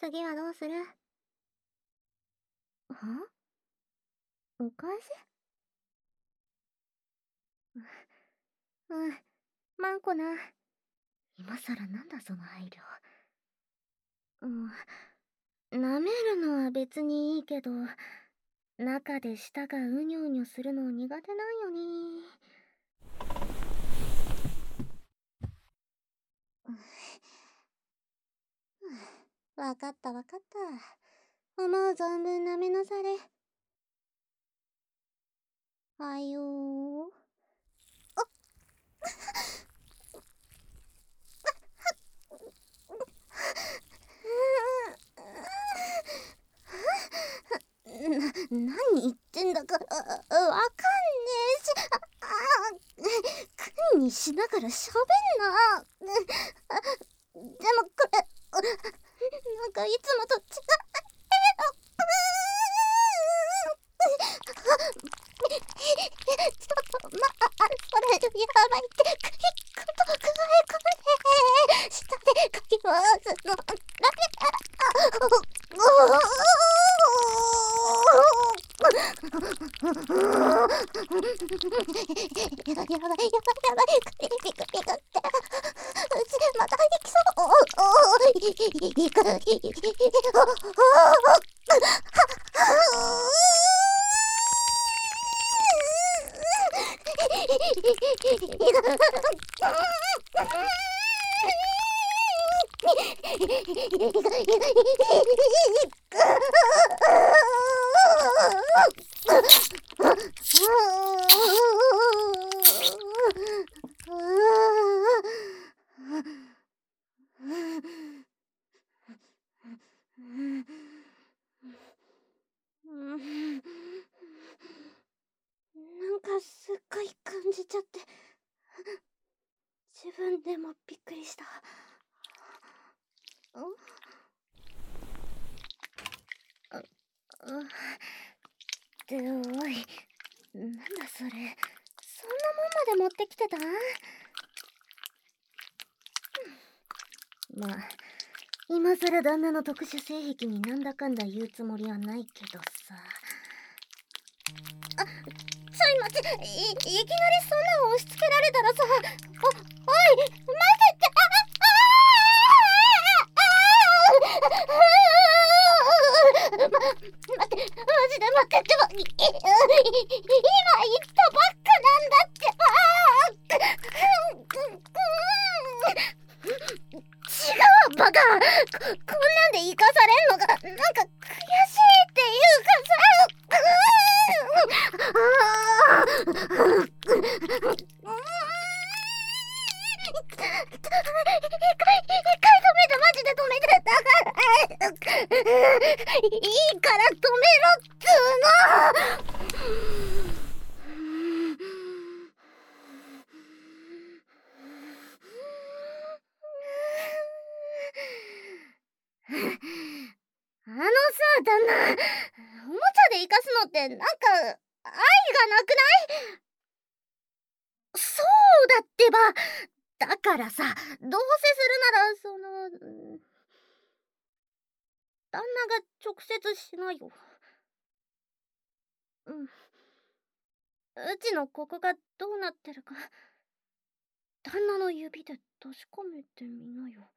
次はどうする？は？お返し？うん、マンコな。今さらなんだその配慮。舐めるのは別にいいけど、中で舌がうにょうにょするの苦手なんよね。わかったわかった。思う存分舐めなされ。はいよー。何言ってんだか、わかんねえし、クンにしながらしゃべんな。でもこれ、なんかいつもと違う。ちょっと、それ、やばいって、クリックと加え込め。下でかき回すの。やばい、クリピクピクって。うち、また行きそう。いく。なんかすっごい感じちゃって、自分でもびっくりした。っておい、なんだそれ。そんなもんまで持ってきてた？まあ、今さら旦那の特殊性癖になんだかんだ言うつもりはないけどさ。ちょい待ち、いきなりそんな押し付けられたらさ、おい、待てって、待って、マジで待ってってば、今言ったばっかなんだって。違うバカ。こんなんで生かされんのがなんか悔しいっていうか一回止めて、マジで止めて。だからいいから止めろっつーの。旦那、おもちゃで生かすのってなんか愛がなくない？そうだってば。だからさ、どうせするなら旦那が直接しないよ。うちのここがどうなってるか、旦那の指で確かめてみなよ。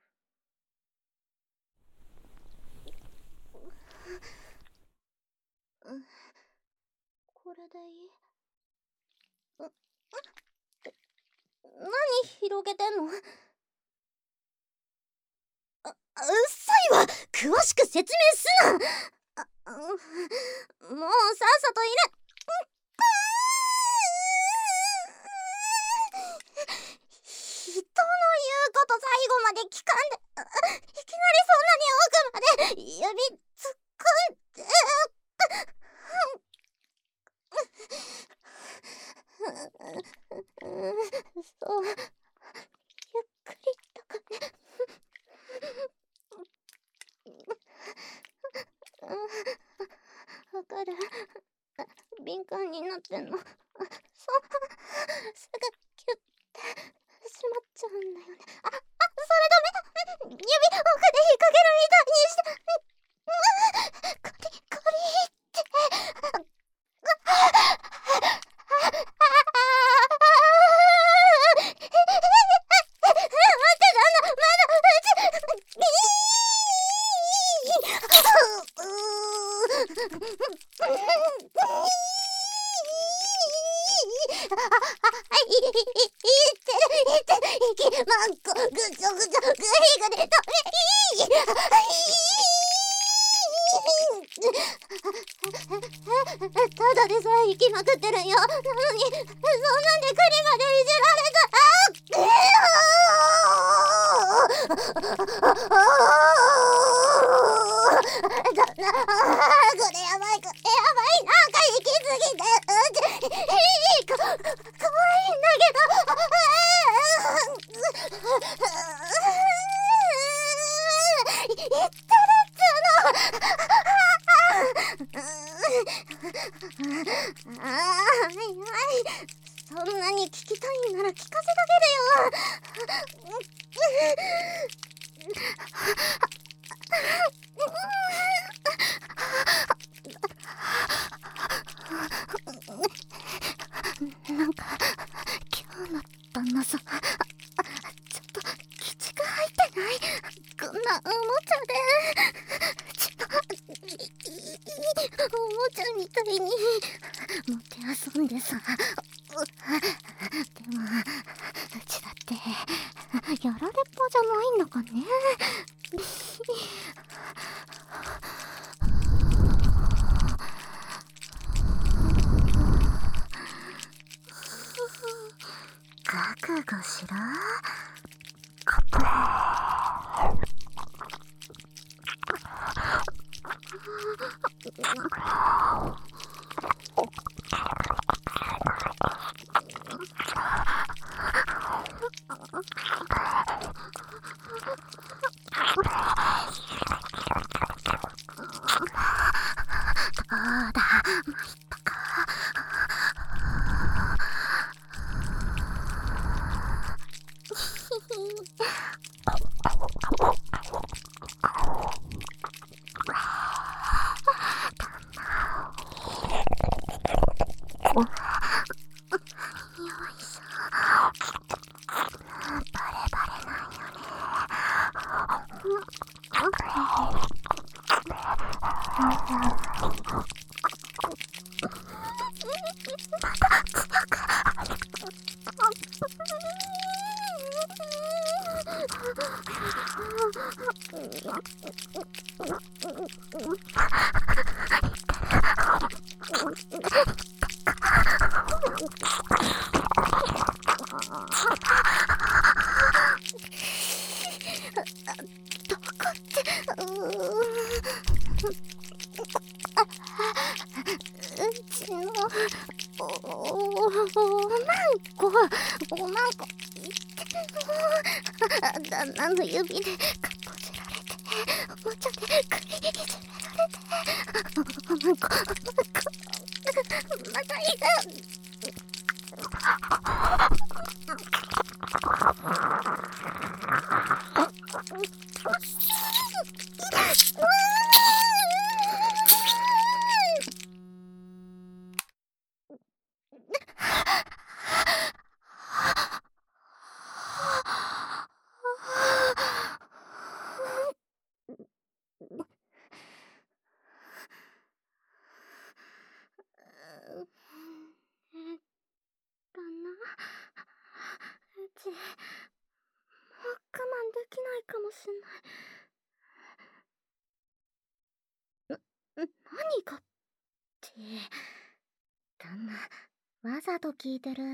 これでいい？何広げてんの？うっさいわ。詳しく説明すな。もうさっさと入れ。人の言うこと最後まで聞かんで、いきなりそんなに奥まで指突っ込んで。そう、ゆっくりとかね。わかる。敏感になってんの。すぐキュッてしまっちゃうんだよね。それダメ。指奥で引っ掛けるみたいにして。 息マンコぐちょぐちょグリグリとただでさえ息まくってるよ。なのにそんなんでクリまでいじられたこれやばい、なんか息すぎてかわいいんだけど言ってるっつうの。はいはい、そんなに聞きたいんなら聞かせてあげるよ。なんか今日の旦那さんちょっと鬼畜入ってない？こんなおもちゃでおもちゃみたいに持って遊んでさ。でもうちだってやられっぱじゃないんだかね。覚悟しろ。どこってうちのおまんこ言ってるの。旦那の指でかっぽじられておもちゃでクリいじめられておまんこまたいる。旦那、うちもう我慢できないかもしんない。何がって旦那、わざと聞いてる。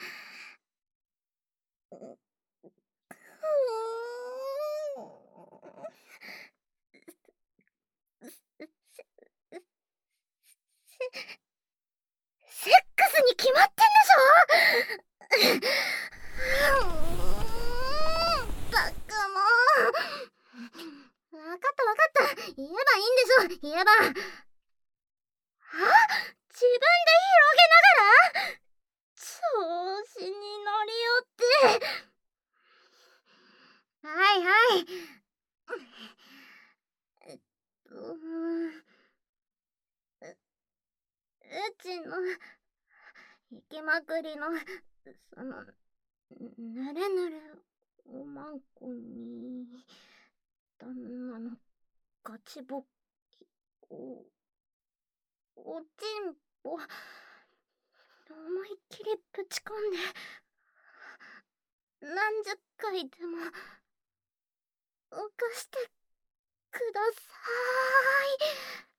セックスに決まってんでしょ。ったくもう。わかった。言えばいいんでしょ。言えば。自分で広げながら調子に乗りよって。はい。うちの行きまくりのそのぬれぬれおまんこに旦那のガチボッキおちんぽ思いっきりぶち込んで何十回でも犯してくださ